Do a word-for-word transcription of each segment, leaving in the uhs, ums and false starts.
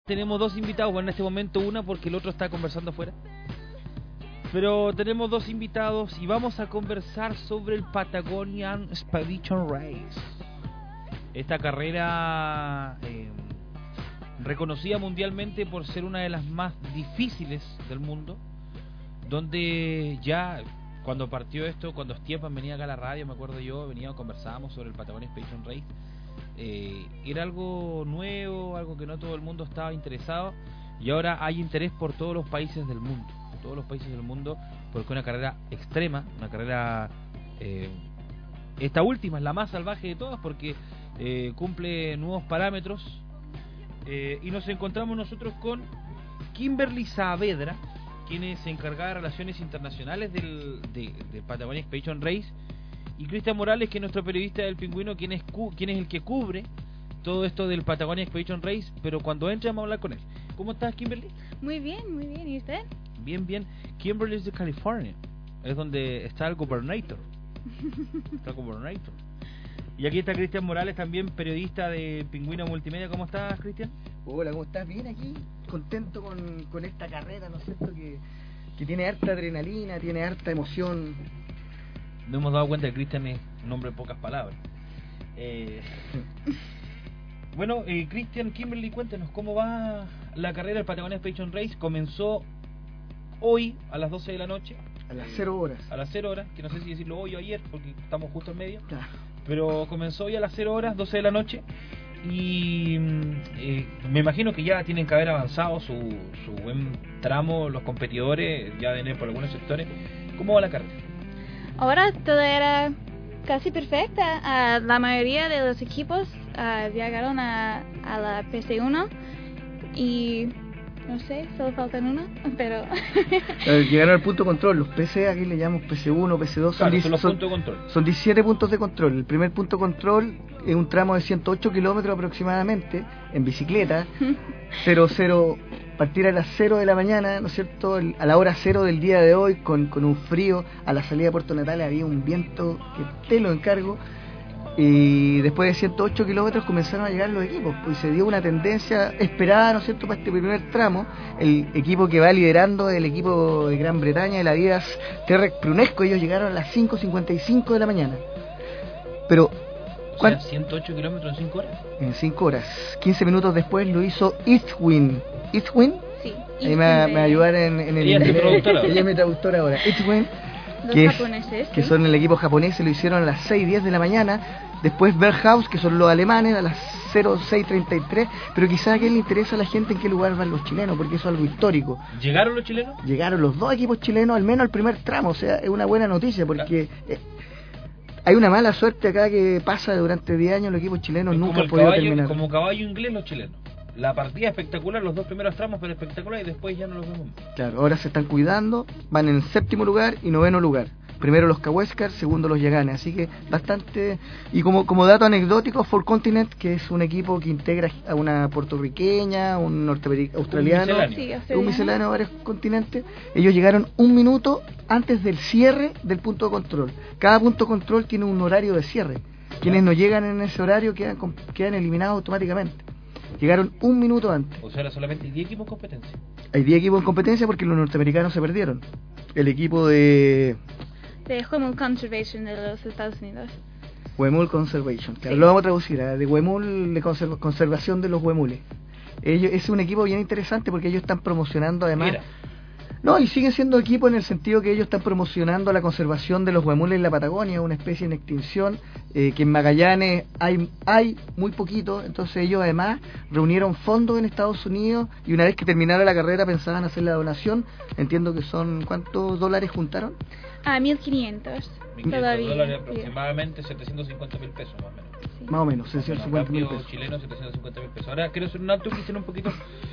Tenemos dos invitados, bueno, en este momento una porque el otro está conversando afuera. Pero tenemos dos invitados y vamos a conversar sobre el Patagonian Expedition Race. Esta carrera eh, reconocida mundialmente por ser una de las más difíciles del mundo, donde ya cuando partió esto, cuando Stiepan venía acá a la radio, me acuerdo yo, veníamos, conversábamos sobre el Patagonian Expedition Race. Eh, era algo nuevo, algo que no todo el mundo estaba interesado, y ahora hay interés por todos los países del mundo, por todos los países del mundo, porque es una carrera extrema, una carrera, eh, esta última es la más salvaje de todas, porque eh, cumple nuevos parámetros, eh, y nos encontramos nosotros con Kimberly Saavedra, quien es encargada de Relaciones Internacionales del de, de Patagonia Expedition Race, y Cristian Morales, que es nuestro periodista del Pingüino, quien es, cu quien es el que cubre todo esto del Patagonia Expedition Race, pero cuando entre vamos a hablar con él. ¿Cómo estás, Kimberly? Muy bien, muy bien. ¿Y usted? Bien, bien. Kimberly es de California, es donde está el Gobernator. Está el Gobernator. Y aquí está Cristian Morales, también periodista de Pingüino Multimedia. ¿Cómo estás, Cristian? Hola, ¿cómo estás? Bien aquí, contento con, con esta carrera, ¿no es cierto? Que, que tiene harta adrenalina, tiene harta emoción. Nos hemos dado cuenta que Cristian es un hombre de pocas palabras. Eh, bueno, eh, Cristian, Kimberly, cuéntenos cómo va la carrera del Patagonia Expedition Race. Comenzó hoy a las doce de la noche. A las cero horas. A las cero horas, que no sé si decirlo hoy o ayer, porque estamos justo en medio. Claro. Pero comenzó hoy a las cero horas, doce de la noche. Y eh, me imagino que ya tienen que haber avanzado su, su buen tramo los competidores, ya de por algunos sectores. ¿Cómo va la carrera? Ahora todo era casi perfecta. Uh, la mayoría de los equipos uh, llegaron a, a la P C uno y no sé, solo faltan uno, pero... Llegaron al punto de control. Los P C, aquí le llamamos P C uno, P C dos, claro, son, son los son, puntos de control. Son diecisiete puntos de control. El primer punto de control es un tramo de ciento ocho kilómetros aproximadamente, en bicicleta, cero cero, partir a las cero de la mañana, ¿no es cierto?, a la hora cero del día de hoy, con, con un frío. A la salida de Puerto Natales había un viento que te lo encargo, y después de ciento ocho kilómetros comenzaron a llegar los equipos, pues se dio una tendencia esperada, ¿no es cierto?, para este primer tramo. El equipo que va liderando es el equipo de Gran Bretaña, el Adidas Terrec Prunesco. Ellos llegaron a las cinco cincuenta y cinco de la mañana, pero o sea, ciento ocho kilómetros en cinco horas. En cinco horas. quince minutos después lo hizo Eastwind. ¿Eastwind? Sí. Ahí me, me va a ayudar en, en el Ella es mi traductora. Ella es mi traductora ahora. Eastwind, Los que, japoneses, es, que ¿sí? son el equipo japonés, lo hicieron a las seis diez de la mañana. Después Berghaus, que son los alemanes, a las cero seis treinta y tres. Pero quizás a qué le interesa a la gente en qué lugar van los chilenos, porque eso es algo histórico. ¿Llegaron los chilenos? Llegaron los dos equipos chilenos, al menos al primer tramo. O sea, es una buena noticia, porque... Eh, hay una mala suerte acá que pasa durante diez años, los equipos chilenos es nunca han podido caballo, terminar. Como caballo inglés los chilenos. La partida espectacular, los dos primeros tramos, pero espectacular, y después ya no los vemos. Claro, ahora se están cuidando, van en séptimo lugar y noveno lugar. Primero los Cahuéscar, segundo los Yaganes, así que bastante... Y como como dato anecdótico, Four Continent, que es un equipo que integra a una puertorriqueña, un norteamericano, australiano, un misceláneo, sí, un misceláneo de varios continentes. Ellos llegaron un minuto antes del cierre del punto de control. Cada punto de control tiene un horario de cierre. Quienes no llegan en ese horario quedan, quedan eliminados automáticamente. Llegaron un minuto antes. O sea, era solamente diez equipos en competencia. Hay diez equipos en competencia porque los norteamericanos se perdieron. El equipo de... de Huemul Conservation de los Estados Unidos. Huemul Conservation, claro, Sí. Lo vamos a traducir, ¿eh? De Huemul, de conserv conservación de los huemules. Ellos, es un equipo bien interesante porque ellos están promocionando además... Mira. No, y siguen siendo equipo en el sentido que ellos están promocionando la conservación de los huemules en la Patagonia, una especie en extinción, eh, que en Magallanes hay hay muy poquito. Entonces ellos además reunieron fondos en Estados Unidos, y una vez que terminara la carrera pensaban hacer la donación. Entiendo que son... ¿cuántos dólares juntaron? Ah, mil quinientos. mil quinientos Todavía. dólares, Sí. aproximadamente setecientos cincuenta mil pesos, más o menos. Sí. Más o menos, setecientos cincuenta mil Cambio pesos. chileno, setecientos cincuenta mil pesos. Ahora quiero hacer un alto, Cristian, un poquito.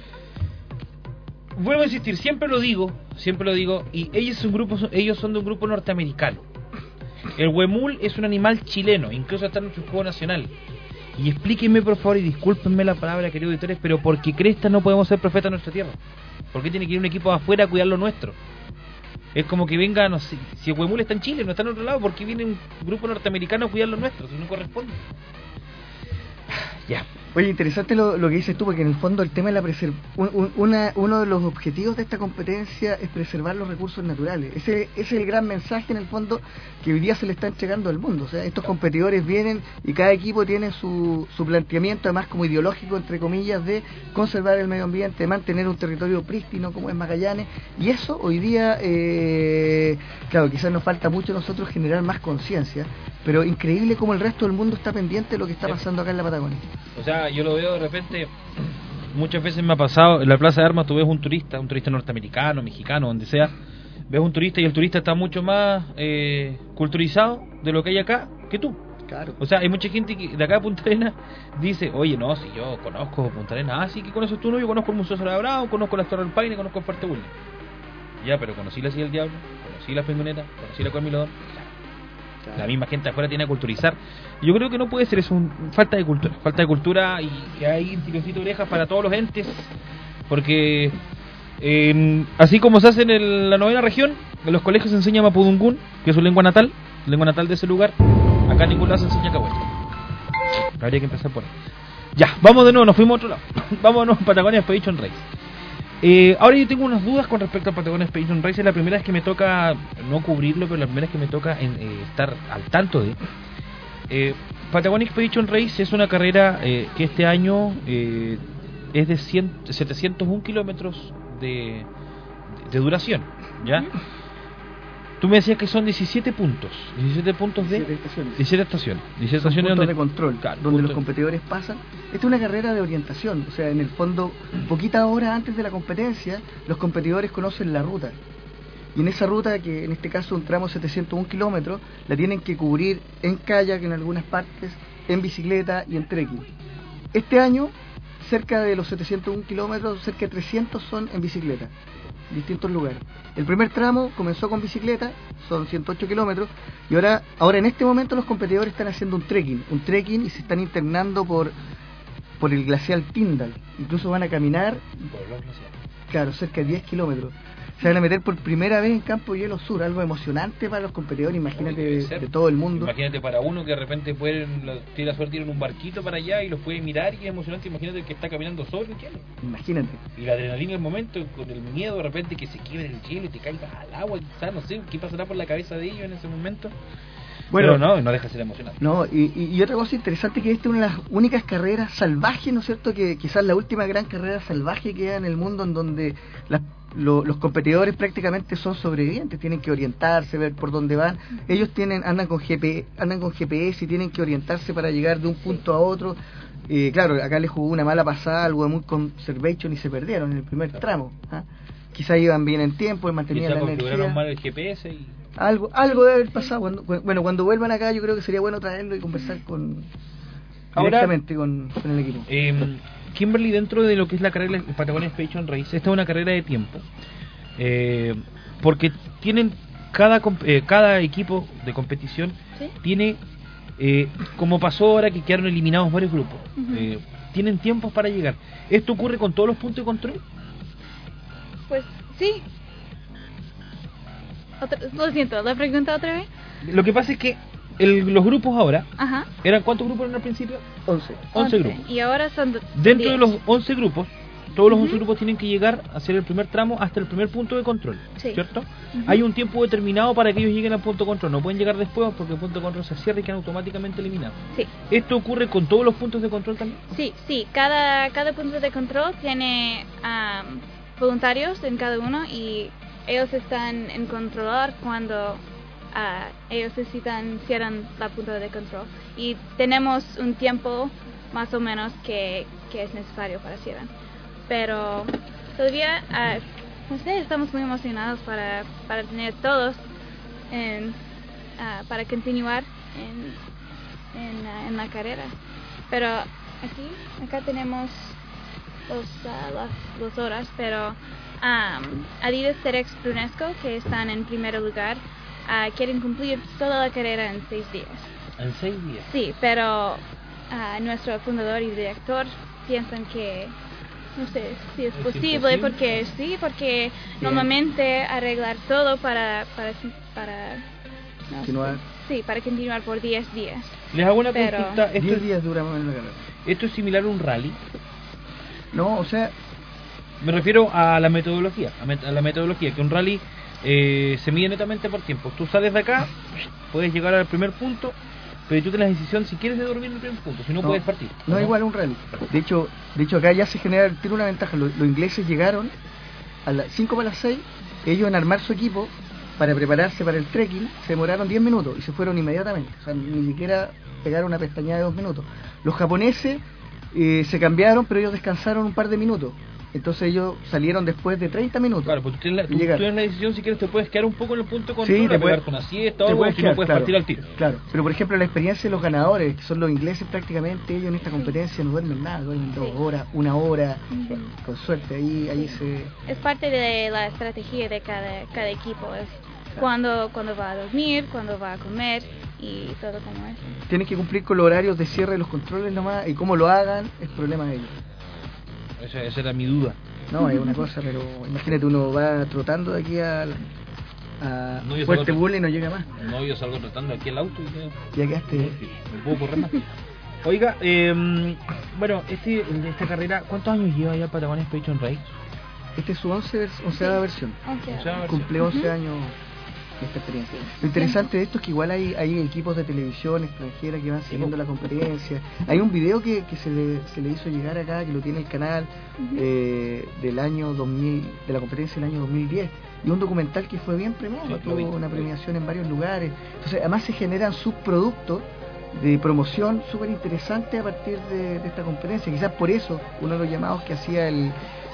Vuelvo a insistir, siempre lo digo, siempre lo digo, y ellos son, grupo, ellos son de un grupo norteamericano. El huemul es un animal chileno, incluso está en nuestro juego nacional. Y explíquenme, por favor, y discúlpenme la palabra, queridos auditores, pero ¿por qué cresta no podemos ser profetas en nuestra tierra? ¿Por qué tiene que ir un equipo de afuera a cuidar lo nuestro? Es como que venga, no sé, si el huemul está en Chile, no está en otro lado, ¿por qué viene un grupo norteamericano a cuidar lo nuestro? Si no corresponde. Ya, Oye, interesante lo, lo que dices tú, porque en el fondo el tema de la preser- un, un, una, uno de los objetivos de esta competencia es preservar los recursos naturales. Ese, ese es el gran mensaje en el fondo que hoy día se le está entregando al mundo. O sea, estos competidores vienen y cada equipo tiene su, su planteamiento, además como ideológico, entre comillas, de conservar el medio ambiente, de mantener un territorio prístino como es Magallanes, y eso hoy día, eh, claro, quizás nos falta mucho a nosotros generar más conciencia, pero increíble como el resto del mundo está pendiente de lo que está pasando acá en la Patagonia. O sea, yo lo veo de repente, muchas veces me ha pasado, en la Plaza de Armas tú ves un turista, un turista norteamericano, mexicano, donde sea, ves un turista y el turista está mucho más eh, culturizado de lo que hay acá que tú. Claro. O sea, hay mucha gente que de acá de Punta Arenas dice, oye, no, si yo conozco Punta Arenas, ah, sí, que conoces tú, no, yo conozco el Museo Solar Bravo, conozco la Torre del Paine, conozco el Fuerte Bulnes. Ya, pero conocí la Silla del Diablo, conocí la Pengoneta, conocí la Cueva Milodón. Claro. La misma gente afuera tiene que culturizar. Yo creo que no puede ser eso, un, falta de cultura, falta de cultura, y que hay tironcito de orejas para todos los entes, porque eh, así como se hace en el, la novena región, en los colegios se enseña Mapudungún, que es su lengua natal, lengua natal de ese lugar. Acá en ningún lado se enseña cahuete. Habría que empezar por ahí. Ya, vamos de nuevo, nos fuimos a otro lado. Vámonos a Patagonia Expedition Race. Eh, ahora yo tengo unas dudas con respecto a Patagonia Expedition Race. Es la primera vez que me toca, no cubrirlo, pero la primera vez que me toca en, eh, estar al tanto de. Eh, Patagonia Expedition Race es una carrera eh, que este año eh, es de cien, setecientos uno kilómetros de, de duración, ¿ya? Tú me decías que son diecisiete puntos, diecisiete puntos de diecisiete estaciones. diecisiete estaciones, diecisiete Son estaciones puntos donde, de control, claro, donde punto- los competidores pasan. Esta es una carrera de orientación, o sea, en el fondo, poquitas horas antes de la competencia, los competidores conocen la ruta. Y en esa ruta, que en este caso un tramo de setecientos uno kilómetros, la tienen que cubrir en kayak en algunas partes, en bicicleta y en trekking. Este año, cerca de los setecientos uno kilómetros, cerca de trescientos son en bicicleta, en distintos lugares. El primer tramo comenzó con bicicleta, son ciento ocho kilómetros, y ahora, ahora en este momento los competidores están haciendo un trekking, un trekking y se están internando por, por el glacial Tyndall. Incluso van a caminar, por los glaciares. claro, cerca de diez kilómetros. Se van a meter por primera vez en Campo Hielo Sur, algo emocionante para los competidores, imagínate, Debe de, ser. de todo el mundo. Imagínate para uno que de repente pueden, la- tiene la suerte de ir en un barquito para allá y los puede mirar, y es emocionante. Imagínate el que está caminando sobre el hielo. Imagínate. Y la adrenalina en el momento, con el miedo de repente que se quiebre el hielo y te caigas al agua, quizás, no sé, qué pasará por la cabeza de ellos en ese momento. Bueno, Pero no, no deja de ser emocionante. No, y, y, y otra cosa interesante, que esta es una de las únicas carreras salvajes, ¿no es cierto? Que quizás la última gran carrera salvaje que hay en el mundo, en donde las, lo, los competidores prácticamente son sobrevivientes, tienen que orientarse, ver por dónde van. Ellos tienen andan con G P, andan con G P S y tienen que orientarse para llegar de un punto a otro. Eh, claro, acá les jugó una mala pasada al Huemul Conservation y se perdieron en el primer tramo. ¿Ah? Quizás iban bien en tiempo, mantenían Quizás la configuraron energía. mal el G P S y... Algo, algo debe haber pasado. Cuando, bueno, cuando vuelvan acá, yo creo que sería bueno traerlo y conversar con Ahora- directamente con, con el equipo. Eh, Kimberly, dentro de lo que es la carrera de Patagonia Expedition Race, esta es una carrera de tiempo. Eh, porque tienen cada comp- eh, cada equipo de competición ¿Sí? tiene, eh, como pasó ahora que quedaron eliminados varios grupos, Ujú. eh, tienen tiempos para llegar. ¿Esto ocurre con todos los puntos de control? Pues sí. Otra, lo siento, la pregunta otra vez. Lo que pasa es que el- los grupos ahora, Ajá. ¿eran cuántos grupos eran al principio? once. once grupos. Y ahora son do- Dentro de diez. los once grupos, todos los Ujú. once grupos tienen que llegar a hacer el primer tramo hasta el primer punto de control, Sí. ¿cierto? Ujú. Hay un tiempo determinado para que ellos lleguen al punto de control, no pueden llegar después porque el punto de control se cierra y quedan automáticamente eliminados. Sí, ¿Esto ocurre con todos los puntos de control también? sí, sí. Cada, cada punto de control tiene am, voluntarios en cada uno y ellos están en controlar cuando ah, ellos necesitan, cierran la punta de control. Y tenemos un tiempo más o menos que, que es necesario para cierran. Pero todavía, ah, no sé, estamos muy emocionados para, para tener todos en, ah, para continuar en, en, ah, en la carrera. Pero aquí, acá tenemos los, ah, las, las horas, pero um, Adidas Terex Brunesco, que están en primer lugar, ah, quieren cumplir toda la carrera en seis días. En seis días. Sí, pero ah, nuestro fundador y director piensan que no sé si es ¿Es posible, imposible? porque sí, porque normalmente arreglar todo para para para no sé, Continuar. sí, para continuar por diez días. Les hago una Pero- consulta. Esto diez es- días dura más o menos la carrera. ¿Esto es similar a un rally? No, o sea, Me refiero a la metodología, a, met- a la metodología, que un rally eh, se mide netamente por tiempo. Tú sales de acá, puedes llegar al primer punto, pero tú tienes la decisión si quieres de dormir en el primer punto, si no, no, puedes partir. no es igual a un rally. De hecho, de hecho acá ya se genera, tiene una ventaja. Los, los ingleses llegaron a las cinco para las seis, ellos en armar su equipo para prepararse para el trekking, se demoraron diez minutos y se fueron inmediatamente. O sea, ni siquiera pegaron una pestañada de dos minutos. Los japoneses eh, se cambiaron, pero ellos descansaron un par de minutos. Entonces ellos salieron después de treinta minutos. Claro, porque tú tienes, la, tú, y llegaron. tú tienes la decisión, si quieres te puedes quedar un poco en el punto de control, Sí, a te puedes- pegarte una siesta o te algo, puedes si quedar, no puedes claro, partir al tiro. Claro, pero por ejemplo la experiencia de los ganadores, que son los ingleses prácticamente, ellos en esta competencia no duermen nada, duermen dos Sí. horas, una hora, Ujú. con suerte, ahí ahí se... Es parte de la estrategia de cada, cada equipo. Es cuando, cuando va a dormir, cuando va a comer y todo como eso. Tienen que cumplir con los horarios de cierre de los controles nomás, y cómo lo hagan es problema de ellos. Esa, esa era mi duda. No, es una cosa, pero imagínate, uno va trotando de aquí a, a No, yo Fuerte salgo- Bull y no llega más. No, yo salgo tratando aquí el auto y ya... Ya quedaste... Me puedo correr más. Oiga, eh, bueno, este, esta carrera, ¿cuántos años lleva ya Patagonia Expedition Race? Esta es su once, onceava versión. once O sea, años. Cumple once Ujú. años de esta experiencia. Lo interesante de esto es que igual hay, hay equipos de televisión extranjera que van siguiendo la competencia. Hay un video que, que se, le, se le hizo llegar acá, que lo tiene el canal, Ujú. eh, del año dos mil, de la competencia del año dos mil diez, y un documental que fue bien premiado, Sí, lo tuvo vi, una lo vi. premiación en varios lugares. Entonces además se generan subproductos de promoción súper interesantes a partir de, de esta competencia. Quizás por eso uno de los llamados que hacía el,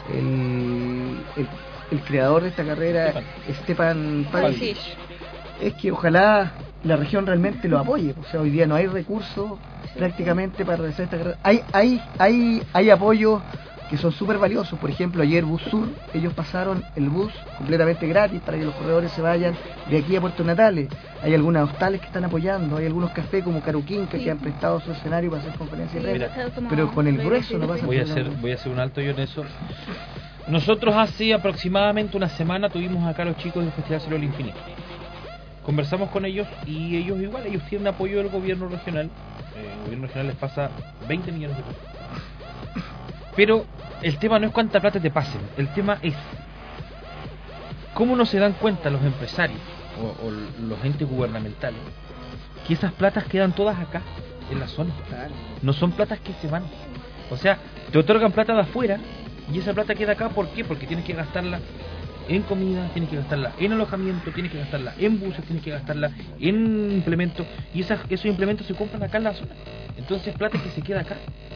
el, el, el creador de esta carrera, Stepan Pavlic, Pavlic. es que ojalá la región realmente lo apoye. O sea, hoy día no hay recursos prácticamente para realizar esta carrera. Hay, hay, hay, hay apoyos que son súper valiosos. Por ejemplo, ayer Bus Sur, ellos pasaron el bus completamente gratis para que los corredores se vayan de aquí a Puerto Natales. Hay algunas hostales que están apoyando, hay algunos cafés como Caruquinca Sí. que han prestado su escenario para hacer conferencias de Sí, prensa. todo como- Pero con el grueso no pasa Voy a hacer, voy a hacer un alto yo en eso. Nosotros hace aproximadamente una semana tuvimos acá a los chicos del Festival Cielo del Infinito. Conversamos con ellos y ellos igual, ellos tienen apoyo del gobierno regional. Eh, el gobierno regional les pasa veinte millones de pesos. Pero el tema no es cuánta plata te pasen, el tema es cómo no se dan cuenta los empresarios o, o los entes gubernamentales que esas platas quedan todas acá, en la zona. Claro. No son platas que se van. O sea, te otorgan plata de afuera y esa plata queda acá. ¿Por qué? Porque tienes que gastarla en comida, tienes que gastarla en alojamiento, tienes que gastarla en buses, tienes que gastarla en implementos, y esas, esos implementos se compran acá en la zona. Entonces plata que se queda acá.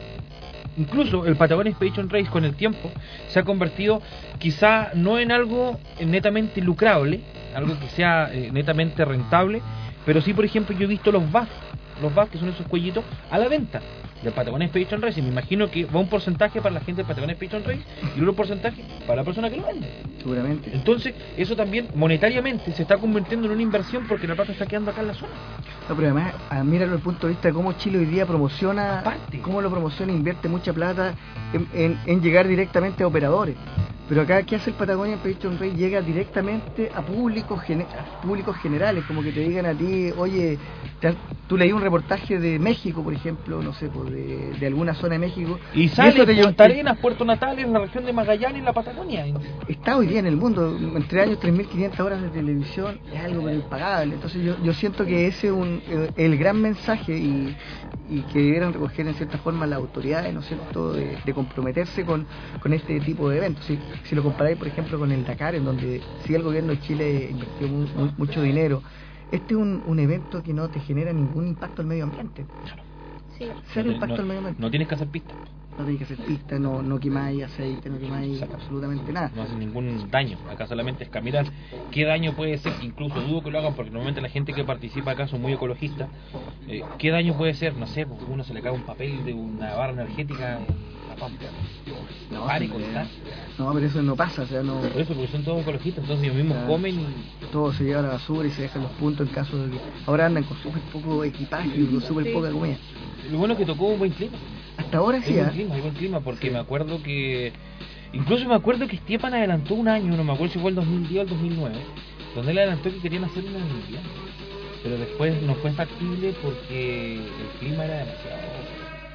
Incluso el Patagonia Expedition Race con el tiempo se ha convertido quizá no en algo netamente lucrable, algo que sea eh, netamente rentable, pero sí, por ejemplo, yo he visto los V A S, los V A S que son esos cuellitos a la venta del Patagonia Expedition Race, y me imagino que va un porcentaje para la gente del Patagonia Expedition Race y otro porcentaje para la persona que lo vende. Seguramente. Entonces, eso también monetariamente se está convirtiendo en una inversión porque la plata está quedando acá en la zona. No, pero además, ah, míralo desde el punto de vista de cómo Chile hoy día promociona, Aparte. cómo lo promociona, invierte mucha plata en, en- en llegar directamente a operadores. Pero acá, ¿qué hace el Patagonia Expedition Race? Llega directamente a públicos, gene- a públicos generales, como que te digan a ti, oye, te has- tú leí un reportaje de México, por ejemplo, no sé, pues, de, de alguna zona de México. Y eso sale te lleva- Punta Arenas, Puerto Natales, la región de Magallanes, la Patagonia. Está hoy día en el mundo, entre años tres mil quinientas horas de televisión es algo pero impagable. Entonces yo, yo siento que ese es un, eh, el gran mensaje y, y que debieran recoger en cierta forma las autoridades, ¿no es cierto?, de, de comprometerse con, con este tipo de eventos. Si, si lo comparáis, por ejemplo, con el Dakar, en donde sí el gobierno de Chile invirtió mu- mu- mucho dinero, este es un, un evento que no te genera ningún impacto al medio ambiente. Sí. Cero No, impacto no- al medio ambiente. no tienes que hacer pistas, No tienes que hacer pista, no, no quemáis aceite, no quemáis Exacto. absolutamente nada. no haces ningún daño. Acá solamente es caminar. ¿Qué daño puede ser? Incluso dudo que lo hagan porque normalmente la gente que participa acá son muy ecologistas. Eh, ¿Qué daño puede ser? No sé, pues uno se le cae un papel de una barra energética en la pampa. No, Pare sí, contar. no, pero eso no pasa, o sea, no... Por eso, porque son todos ecologistas, entonces ellos mismos Claro. comen y... Todo se lleva a la basura y se dejan los puntos en caso de que ahora andan con súper poco equipaje y con súper Sí. poca comida. Lo bueno es que tocó un buen clima. Hasta ahora Hay sí, buen ¿eh? clima, hay buen clima, porque Sí. me acuerdo que... Incluso me acuerdo que Stepan adelantó un año, no me acuerdo si fue el dos mil diez o el dos mil nueve, donde él adelantó que querían hacer una en invierno. Pero después no fue factible porque el clima era demasiado...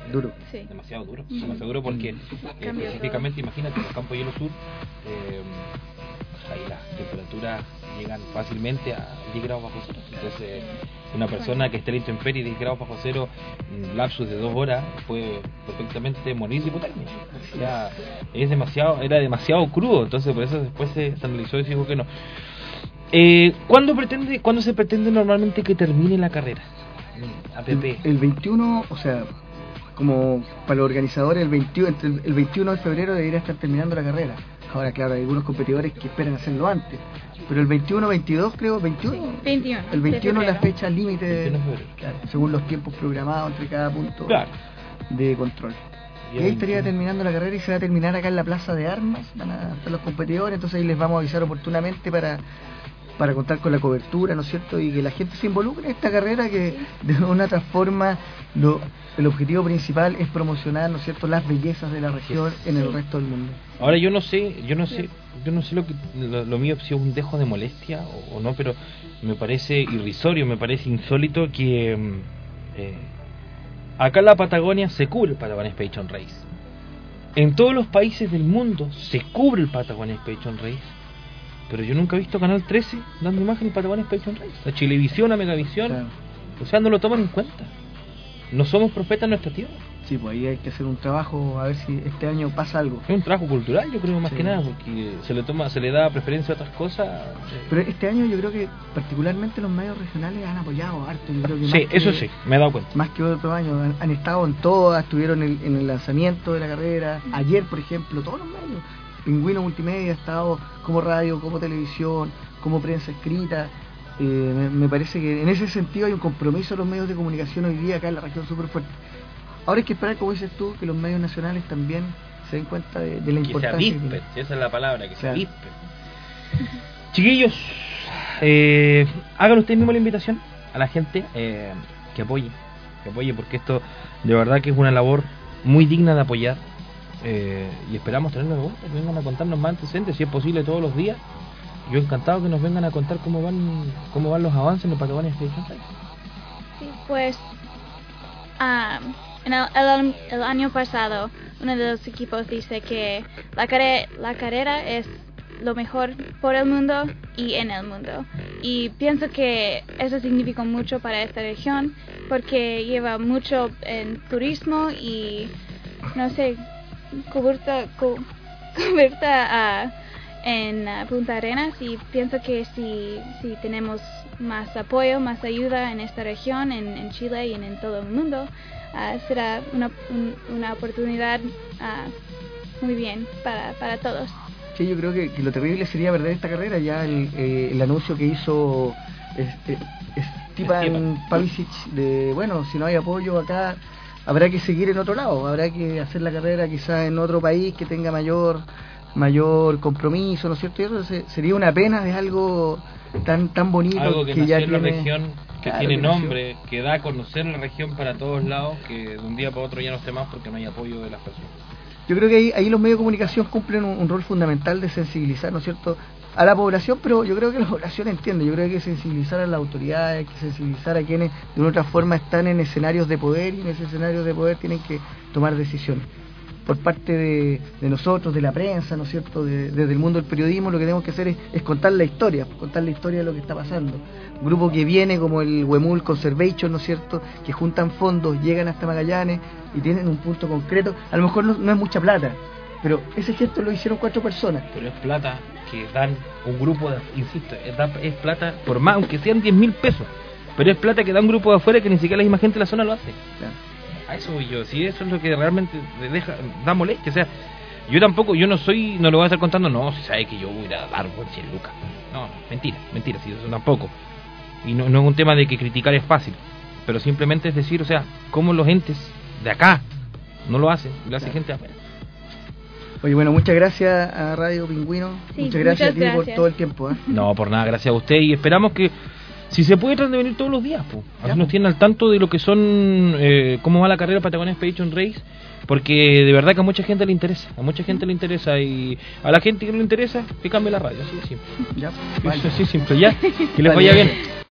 Duro. Sí. Demasiado duro, Mm. demasiado duro porque eh, Cambió específicamente, imagínate, los campos hielo sur, eh, ahí las temperaturas llegan fácilmente a diez grados bajo cero. Entonces, eh, una persona que esté en la intemperie diez grados bajo cero, un lapsus de dos horas, puede perfectamente morir de hipotermia. O sea, es demasiado, era demasiado crudo, entonces por eso después se analizó y se dijo que no. Eh, ¿cuándo, pretende, ¿Cuándo se pretende normalmente que termine la carrera? A P P. El, el veintiuno, o sea, como para los organizadores, el veintiuno, entre el, el veintiuno de febrero debería estar terminando la carrera. Ahora, claro, hay algunos competidores que esperan hacerlo antes. Pero el veintiuno, veintidós, creo, veintiuno. Sí, veintiuno. El veintiuno es la febrero. fecha límite, veintiuno de febrero. claro, según los tiempos programados entre cada punto Claro. de control. Y Y el ahí estaría veintiuno. terminando la carrera y se va a terminar acá en la plaza de armas. Van a estar los competidores, entonces ahí les vamos a avisar oportunamente para para contar con la cobertura, ¿no es cierto? Y que la gente se involucre en esta carrera que de una otra forma lo, el objetivo principal es promocionar, ¿no es cierto?, las bellezas de la región en el resto del mundo. Ahora yo no sé, yo no sé, yo no sé lo que lo, lo mío si es un dejo de molestia o, o no, pero me parece irrisorio, me parece insólito que mm, eh, acá en la Patagonia se cubre el Patagonia Expedition Race. En todos los países del mundo se cubre el Patagonia Expedition Race, pero yo nunca he visto Canal trece dando imagen del Patagonia Expedition Race. La Chilevisión, la Megavisión, Claro. o sea, no lo toman en cuenta. No somos profetas en nuestra tierra. Sí, pues ahí hay que hacer un trabajo a ver si este año pasa algo. Es un trabajo cultural, yo creo, más Sí. que nada, porque se le toma, se le da preferencia a otras cosas. eh. Pero este año yo creo que particularmente los medios regionales han apoyado harto. Yo creo que Sí, más que- eso sí, me he dado cuenta. Más que otros años, han, han estado en todas, estuvieron en, en el lanzamiento de la carrera. Ayer, por ejemplo, todos los medios. Pingüino Multimedia ha estado como radio, como televisión, como prensa escrita. Eh, me, me parece que en ese sentido hay un compromiso de los medios de comunicación hoy día acá en la región súper fuerte. Ahora hay que esperar, como dices tú, que los medios nacionales también se den cuenta de, de la Que se importancia. que avispen, tiene. si esa es la palabra, que se Claro. avispen. Chiquillos, eh, hagan ustedes mismos la invitación a la gente eh, que apoye, que apoye, porque esto de verdad que es una labor muy digna de apoyar. Eh, y esperamos tenerlos de vuelta, que vengan a contarnos más antecedentes, si es posible todos los días. Yo encantado que nos vengan a contar cómo van cómo van los avances en el Patagonia Expedition Race. Sí, pues ah, en el, el- el año pasado uno de los equipos dice que la, care- la carrera es lo mejor por el mundo y en el mundo. Y pienso que eso significa mucho para esta región porque lleva mucho en turismo y, no sé, cubierta, cu- cubierta ah, en ah, Punta Arenas, y pienso que si, si tenemos más apoyo, más ayuda en esta región, en, en Chile y en, en todo el mundo, ah, será una, un- una oportunidad ah, muy bien para, para todos. Sí, yo creo que, que lo terrible sería perder esta carrera. Ya el, eh, el anuncio que hizo este, Stepan Stepan. Pavicic de, bueno, si no hay apoyo acá, habrá que seguir en otro lado, habrá que hacer la carrera quizás en otro país que tenga mayor mayor compromiso, ¿no es cierto? Y eso se- sería una pena de algo tan tan bonito Algo que, que nació ya en la tiene, región, que Claro, tiene que nació. nombre, que da a conocer la región para todos lados, que de un día para otro ya no esté más porque no hay apoyo de las personas. Yo creo que ahí, ahí los medios de comunicación cumplen un, un rol fundamental de sensibilizar, ¿no es cierto?, a la población, pero yo creo que la población entiende. Yo creo que hay que sensibilizar a las autoridades, hay que sensibilizar a quienes de una u otra forma están en escenarios de poder, y en esos escenarios de poder tienen que tomar decisiones. Por parte de, de nosotros, de la prensa, ¿no es cierto?, de- desde el mundo del periodismo, lo que tenemos que hacer es, es contar la historia, contar la historia de lo que está pasando. Un grupo que viene como el Huemul Conservation, ¿no es cierto?, que juntan fondos, llegan hasta Magallanes y tienen un punto concreto. A lo mejor no, no es mucha plata, pero ese gesto lo hicieron cuatro personas. Pero es plata que dan un grupo de, insisto, es, da- es plata por más, aunque sean diez mil pesos, pero es plata que da un grupo de afuera que ni siquiera la misma gente de la zona lo hace. Claro. A eso voy yo, si eso es lo que realmente le deja, da molestia, o sea, yo tampoco, yo no soy, no lo voy a estar contando, no, si sabe que yo voy a ir a dar buen cien lucas, no, no, mentira, mentira, si eso tampoco, y no, no es un tema de que criticar es fácil, pero simplemente es decir, o sea, cómo los entes de acá no lo hacen, y lo hace Claro. gente de afuera. Oye, bueno, muchas gracias a Radio Pingüino, Sí, muchas gracias muchas a ti por gracias. todo el tiempo. ¿eh? No, por nada, gracias a usted, y esperamos que si se puede tratar de venir todos los días, pues. Así Ya, nos po. tienen al tanto de lo que son, eh, cómo va la carrera Patagonia Expedition Race, porque de verdad que a mucha gente le interesa, a mucha gente le interesa, y a la gente que no le interesa, que cambie la radio, así de simple. Ya, Eso vale. así de simple, ya, que les Vale. vaya bien.